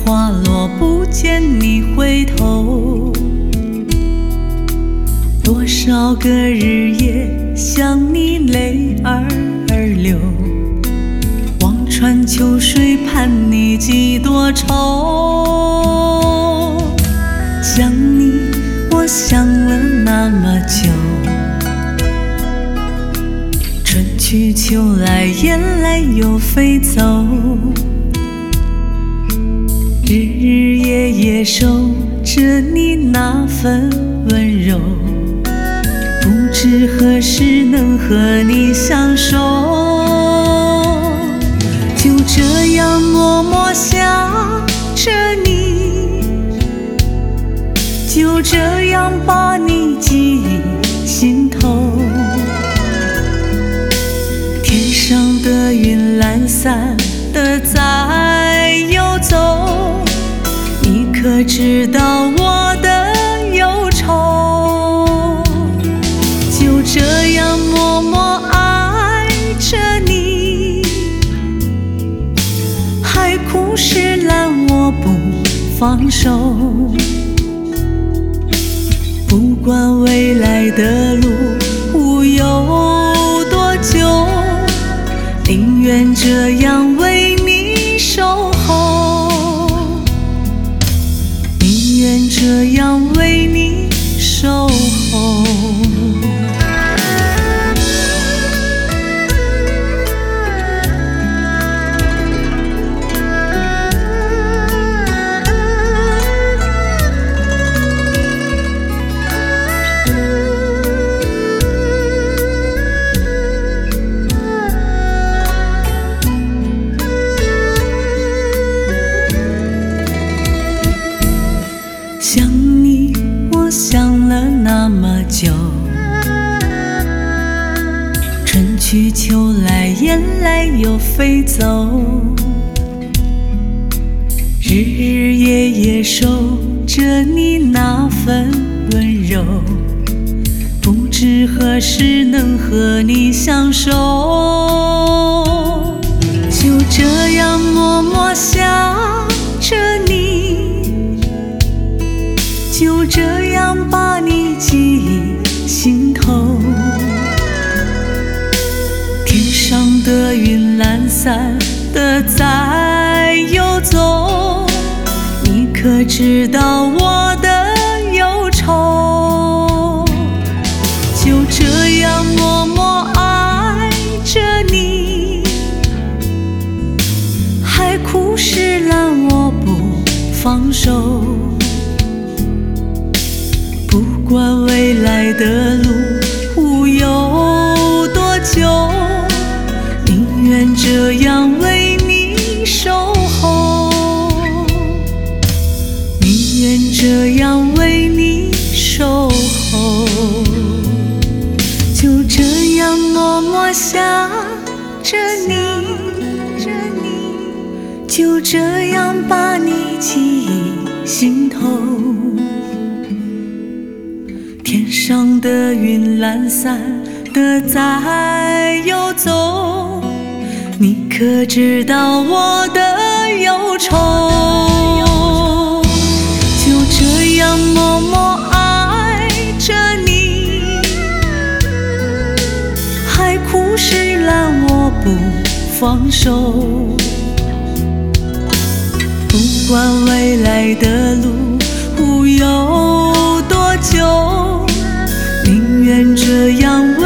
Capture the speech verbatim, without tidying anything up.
花落，不见你回头。多少个日夜想你泪儿流，望穿秋水盼你几多愁。想你我想了那么久，春去秋来，眼泪又飞走。日日夜夜守着你那份温柔，不知何时能和你相守。就这样默默想着你，就这样把你记心头。天上的云懒散的在游走，你可知道我的忧愁？就这样默默爱着你，海枯石烂我不放手。不管未来的路无有多久，宁愿这样为你守候，宁愿这样为你守候。想你我想了那么久，春去秋来，眼泪又飞走。日日夜夜守着你那份温柔，不知何时能和你相守。就这样默默想着你，就这样把你记心头。天上的云懒散的在游走，你可知道我的忧愁？就这样默默爱着你，海枯石烂我不放手。不管未来的路无有多久，宁愿这样为你守候，宁愿这样为你守候。就这样默默想着你，就这样把你记心头。天上的云懒散的在游走，你可知道我的忧愁？就这样默默爱着你，海枯石烂我不放手。不管未来的路无有多久，宁愿这样。